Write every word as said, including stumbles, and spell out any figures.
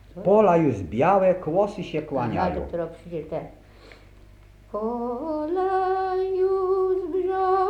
Pola już białe, kłosy się A kłaniają. dopiero przyjdzie te. Pola już brzą